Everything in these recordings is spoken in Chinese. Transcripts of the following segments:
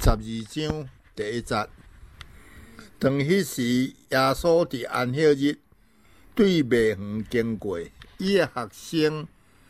12章第1节，当迄时，耶稣伫安息日对卖园经过，伊的学生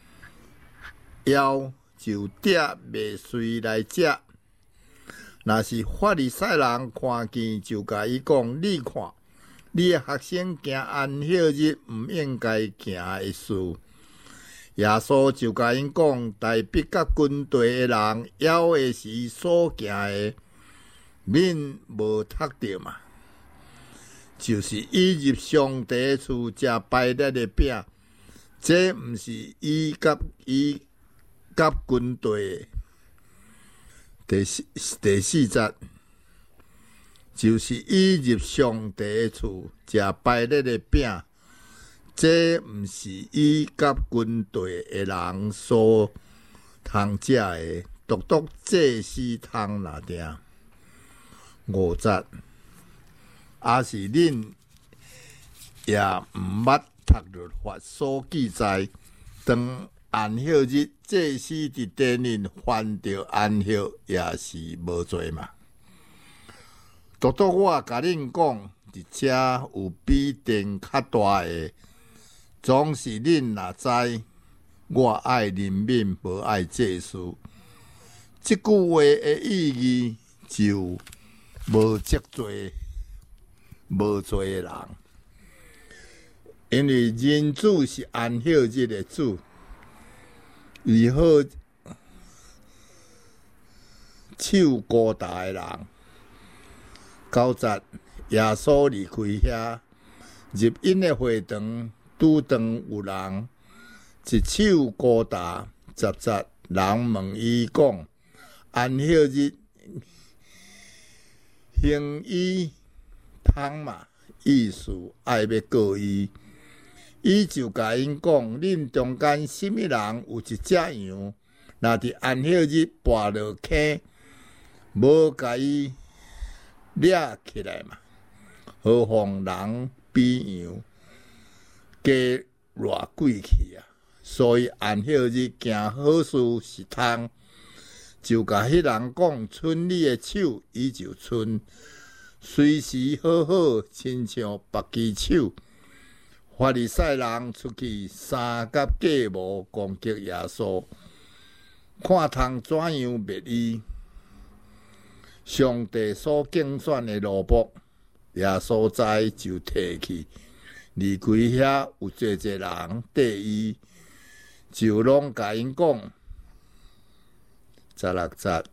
枵就摘麦穗来食。若是法利赛人看见，就甲伊讲：你看，你的学生行安息日毋应该行的事。耶稣就甲因讲：代笔甲军队的人枵的时所行的，恁无读着嘛？就是伊入上帝厝食败裂的饼，这毋是伊甲军队的。第4节，就是伊入上帝厝食败裂的饼，这毋是伊甲军队的人所通食的，独祭司通拿定。5节，也是恁也毋捌读律法所记载，当安息日祭司伫殿里犯着安息，也是无罪嘛。独我甲恁讲，伫遮有比殿较大的，总是恁若知，我爱人民，无爱祭司。即句话的意义就无责罪无罪的人，因为人子是安息日的主。为好手高大的人，9节，耶稣离开遐，入因的会堂，拄当有人一手高大。10节，人问伊讲：安息日行医通嘛？意思爱要告伊。伊就甲因讲：恁中间什么人有一只羊，若伫安息日跋落坑，无甲伊掠起来嘛？何况人比羊加偌贵气啊！所以安息日行好事是通。就甲迄人讲：伸你的手，伊就伸，随时好好，亲像别支手。法利赛人出去三甲假冒攻击耶稣，看通怎样灭伊。上帝所竞选的奴仆，耶稣知就提去，离开遐有侪人缀伊，就拢甲因讲。16节，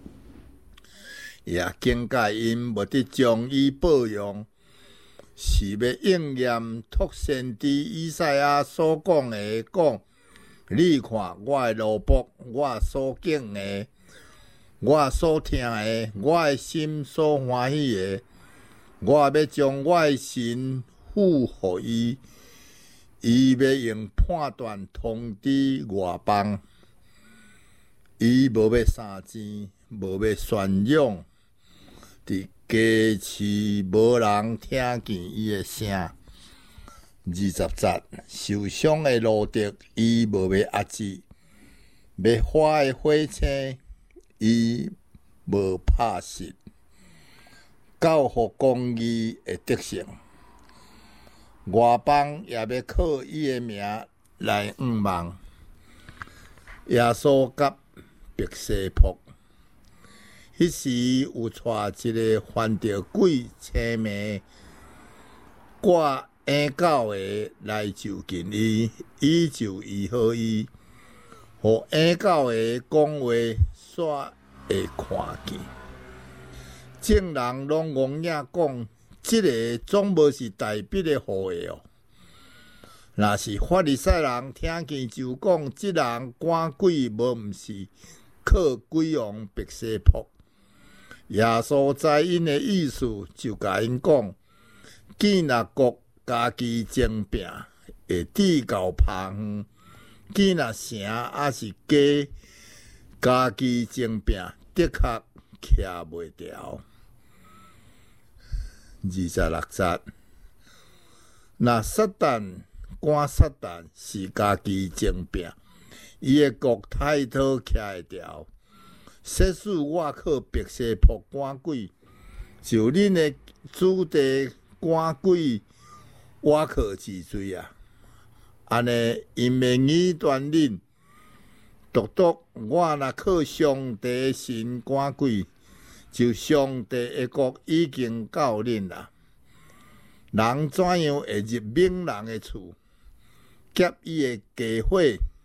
也警戒因无得将伊保养。是要应验托先知以赛亚所讲的，讲：你看我的奴仆，我所敬的，我所听的，我的心所欢喜的，我要将我的神付予伊，伊要用判断通知外邦，伊无要三钱，无要宣扬伫家市无人听见伊的声。20节，受伤的路德，伊无要压制；要花的火星，伊无拍实。教互公义的德性，外邦也要靠伊的名来仰望。耶稣甲白西卜。迄时有带一个犯着鬼青迷挂婴狗的来就近伊，伊就医好伊，互婴狗的讲话煞会看见。众人拢戆影讲：即个总无是大笔的好的哦。若是法利赛人听见就讲：即人赶鬼无毋是靠鬼王白西卜。耶稣知因的意思，就甲因讲：见若国家己争拼，会抵到旁远；见若城也是家己争拼，的确徛袂牢。26节，若撒旦赶撒旦是家己争拼，伊的国太讨徛会牢。 说使我靠白蛇扑赶鬼，就恁的子弟赶鬼，我靠治罪啊！安尼，因袂耳断恁，独我若靠上帝神赶鬼，就上帝的国已经到恁啦。人怎样会入猛人的厝，劫伊的家伙，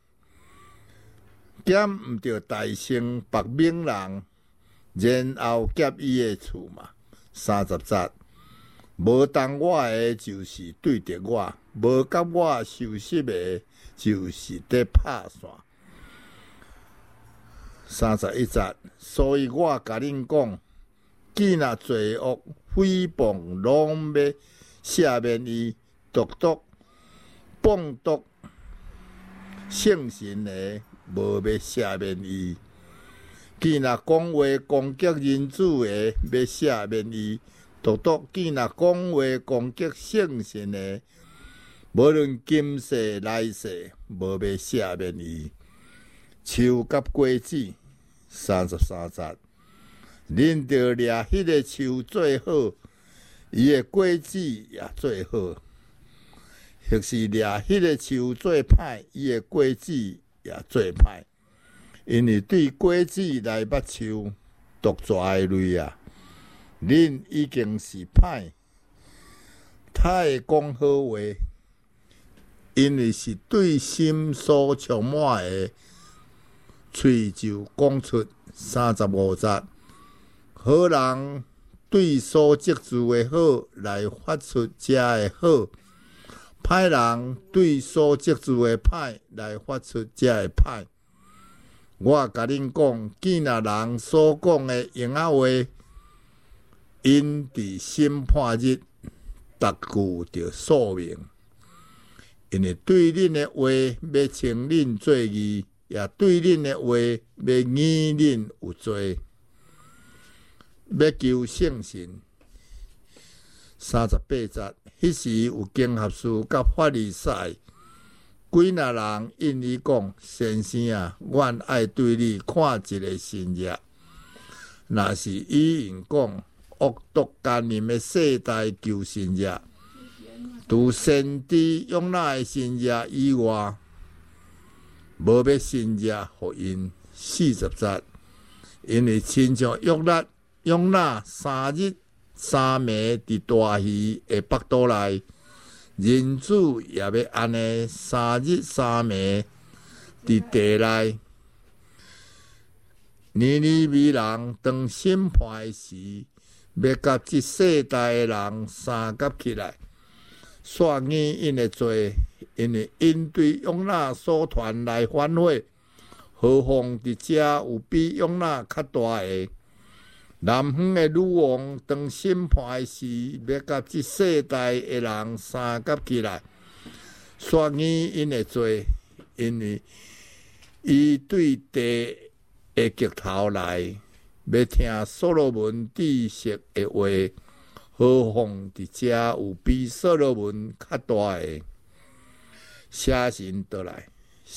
捡毋着大成别猛人，然后劫伊的厝嘛？30节，无当我的，就是对着我；无甲我受失的，就是伫拍线。31节，所以我甲恁讲，既若罪恶、诽谤，拢要赦免伊；独谤毒圣神的，无要赦免伊；既若讲话攻击人子的，要赦免伊；独既若讲话攻击圣神的，无论今世来世，无要赦免伊。树甲果子，33节，恁着掠迄个树最好，伊的果子也最好；或是掠迄个树最歹，伊的果子也最歹。因为对果子来捌树，毒蛇的类啊，恁已经是歹，他会讲好话，因为是对心所充满的。喙就讲出35节，好人对所积聚的好来发出遮的好，歹人对所积聚的歹来发出遮的歹。我甲恁讲，既若人所讲的闲话，因伫审判日，逐句着诉命，因为对恁的话要称恁做义。也对恁的话要议恁有罪，要求圣神。38节，迄时有经学士甲法利赛几若人因伊讲：先生啊，阮爱对你看一个新约。若是伊因讲恶毒奸淫的世代旧新约，除先知用那的新约以外，无要新约互因。40节，因为亲像约拿3日3暝伫大鱼的腹肚内，人子也要安尼3日3暝伫地内。尼尼微人当审判的时，要甲即世代的人三甲起来，煞硬因的罪。因为因对约拿所传来反悔，何况伫遮有比约拿较大的？南方的女王当审判的时，要甲即世代的人三甲起来，煞硬因的罪。因为伊对地的极头来，要听所罗门知识的话，何况伫遮有比所罗门较大的？邪神倒来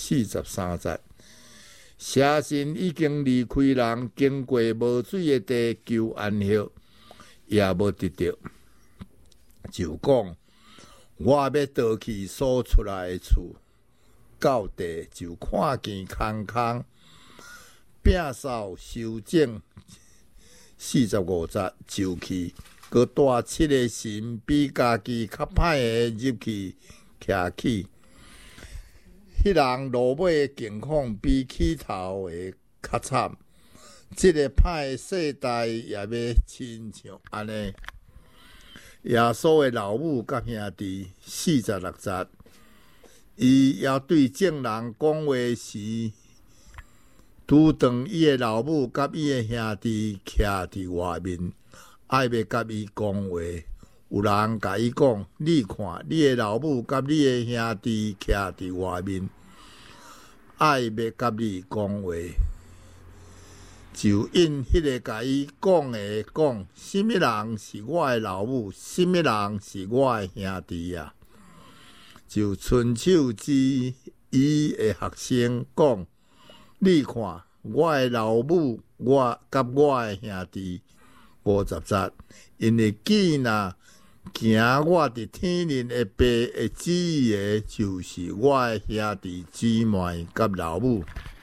43节，邪神已经离开人，经过无水的地求安息，也无得到。就讲我要倒去所出来的厝，到地就看见空空，摒扫修整。45节就去，佮带7个神比家己较歹的入去徛起。迄人落尾的境况比起头的较惨，即个歹的世代也要亲像安尼。耶稣的老母甲兄弟46节，伊也对众人讲话时，拄当伊的老母甲伊的兄弟徛伫外面，爱要甲伊讲话。有人甲伊讲：“你看，你的老母甲你的兄弟徛伫外面，爱要甲你讲话。”就因迄个甲伊讲的讲，什么人是我的老母，什么人是我的兄弟啊？就春秋之伊的学生讲：“你看，我的老母我甲我诶兄弟50节，因为见若行我伫天灵的爸的旨意的，就是我的兄弟姊妹甲老母。